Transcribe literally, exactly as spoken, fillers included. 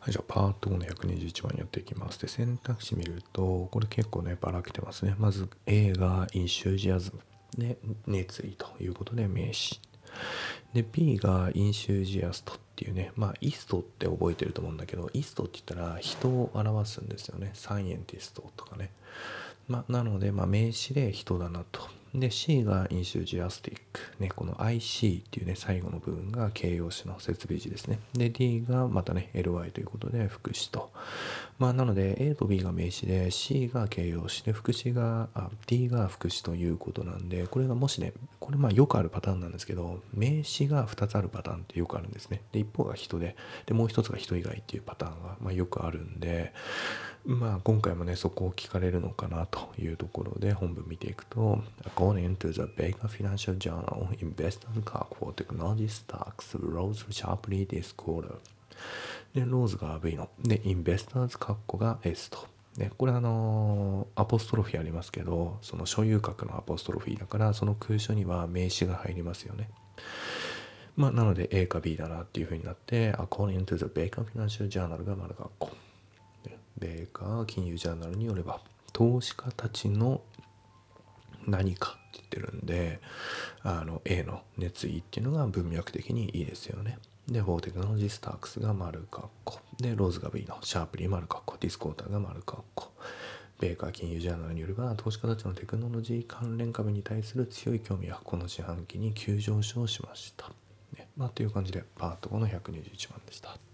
はい、じゃあパートごのひゃくにじゅういちばんやっていきます。で、選択肢見ると、これ結構ね、ばらけてますね。まず A がインシュージアズム。で、熱意ということで名詞。で、B がインシュージアストっていうね、まあ、イストって覚えてると思うんだけど、イストって言ったら人を表すんですよね。サイエンティストとかね。まあ、なので、まあ、名詞で人だなと。で、C がインシュージアスティック。ね、この アイシー っていうね、最後の部分が形容詞の設備詞ですね。で、D がまたね、エルワイ ということで副詞と。まあ、なので、A と B が名詞で、C が形容詞で、副詞が、あ、D が副詞ということなんで、これがもしね、これまあよくあるパターンなんですけど、名詞がふたつあるパターンってよくあるんですね。で、一方が人で、で、もう一つが人以外っていうパターンが、まあ、よくあるんで、まあ今回もねそこを聞かれるのかなというところで本文見ていくと According to the Baker Financial Journal, investors cut for technology stocks rose sharply this quarter. で、ローズが V の。で、investors カッコが S と。で、これあのーアポストロフィーありますけど、その所有格のアポストロフィーだから、その空所には名詞が入りますよね。まあ、なので A か B だなっていう風になって、According to the Baker Financial Journal が丸カッコ。米価金融ジャーナルによれば投資家たちの何かって言ってるんで、あの A の熱意っていうのが文脈的にいいですよね。で、フォーテクノロジースタークスが丸カッコで、ローズが B のシャープリー丸カッコ、ディスコーターが丸カッコ。米価金融ジャーナルによれば投資家たちのテクノロジー関連株に対する強い興味はこの四半期に急上昇しました、ね、まあという感じでパートごのひゃくにじゅういちばんでした。